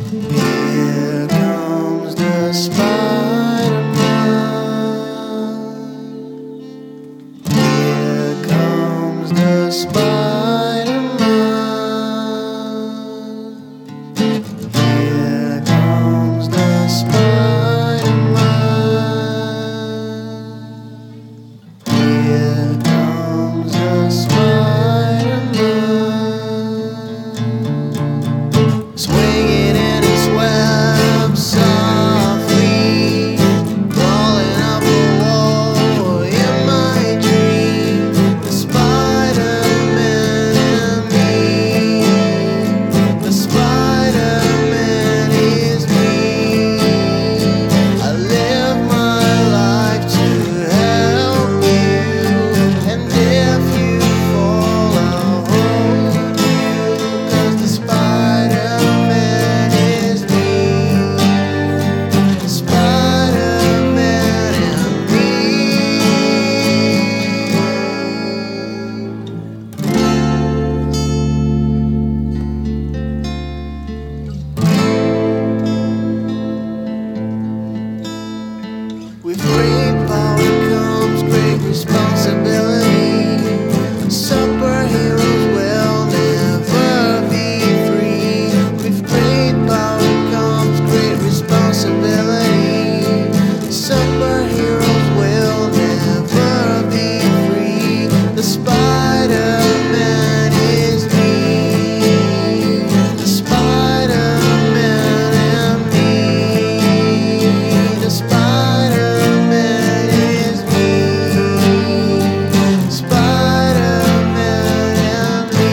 Here comes the Spider-Man. Here comes the Spider-Man. Here comes the Spider-Man. Here comes the Spider-Man. Swinging in his web softly, crawling up a wall in my dream. The Spider-Man and me. The Spider-Man is me. I live my life to help you, and if you fall, I'll hold you, 'cause the Spider-Man is me. The Spider-Man and me. With great power comes great responsibility. Superheroes will never be free. With great power comes great responsibility. Superheroes will never be free. The Spider-Man is me. The Spider-Man and me. The Spider-Man is me. Spider-Man and me.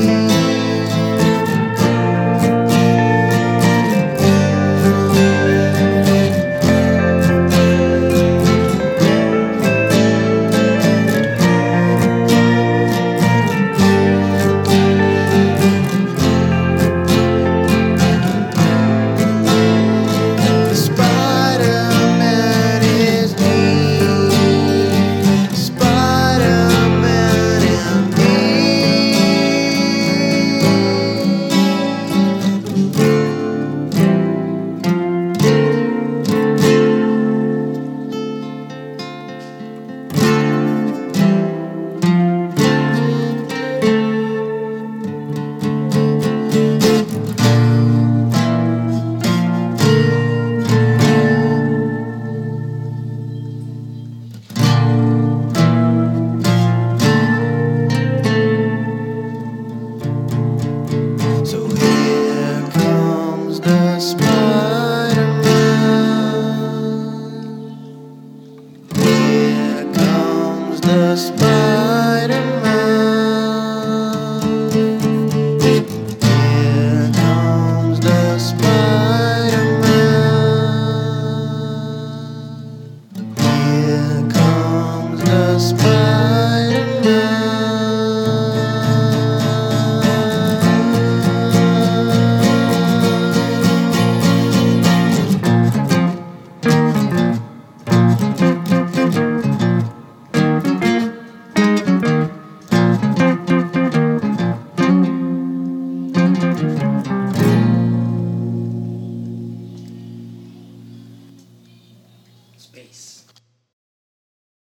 The Spider-Man is me. Spider-Man and me. So here comes the Spider-Man. Here comes the Spider-Man. Here comes the Spider-Man. Here comes the Spider-Man. Space.